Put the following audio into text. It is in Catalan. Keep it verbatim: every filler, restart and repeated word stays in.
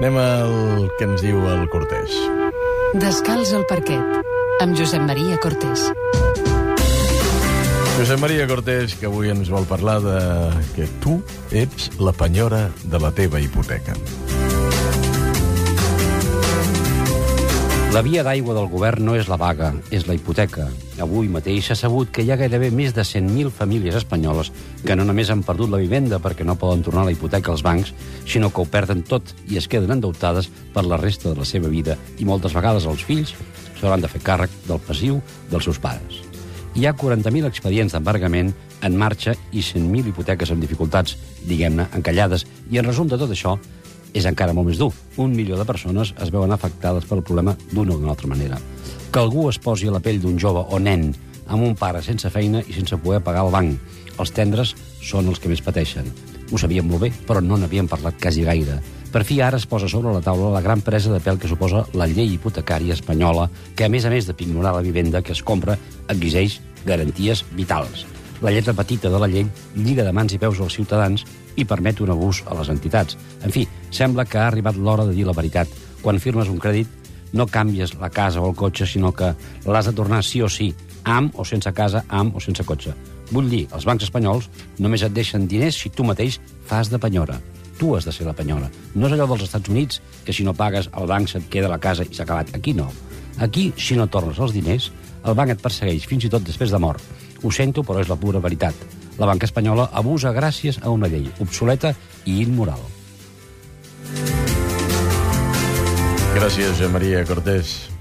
Anem al que ens diu el Cortés. Descalç al parquet, amb Josep Maria Cortés. Josep Maria Cortés, que avui ens vol parlar de que tu ets la penyora de la teva hipoteca. La via d'aigua del govern no és la vaga, és la hipoteca. Avui mateix s'ha sabut que hi ha gairebé més de cent mil famílies espanyoles que no només han perdut la vivenda perquè no poden tornar la hipoteca als bancs, sinó que ho perden tot i es queden endeutades per la resta de la seva vida i moltes vegades els fills s'hauran de fer càrrec del passiu dels seus pares. Hi ha quaranta mil expedients d'embargament en marxa i cent mil hipoteques amb dificultats, diguem-ne, encallades. I en resum de tot això, és encara molt més dur. Un milió de persones es veuen afectades pel problema d'una o d'una altra manera. Que algú es posi a la pell d'un jove o nen amb un pare sense feina i sense poder pagar el banc. Els tendres són els que més pateixen. Ho sabíem molt bé, però no n'havíem parlat quasi gaire. Per fi ara es posa sobre la taula la gran presa de pèl que suposa la llei hipotecària espanyola, que a més a més de pignorar la vivenda que es compra, exigeix garanties vitals. La lletra petita de la llei lliga de mans i peus als ciutadans i permet un abús a les entitats. En fi, sembla que ha arribat l'hora de dir la veritat. Quan firmes un crèdit, no canvies la casa o el cotxe, sinó que l'has de tornar sí o sí, amb o sense casa, amb o sense cotxe. Vull dir, els bancs espanyols només et deixen diners si tu mateix fas de penyora. Tu has de ser la penyora. No és allò dels Estats Units, que si no pagues, el banc se't queda la casa i s'ha acabat. Aquí no. Aquí, si no tornes els diners, el banc et persegueix fins i tot després de mort. Ho sento, però és la pura veritat. La banca espanyola abusa gràcies a una llei obsoleta i immoral. Gràcies, Josep Maria Cortés.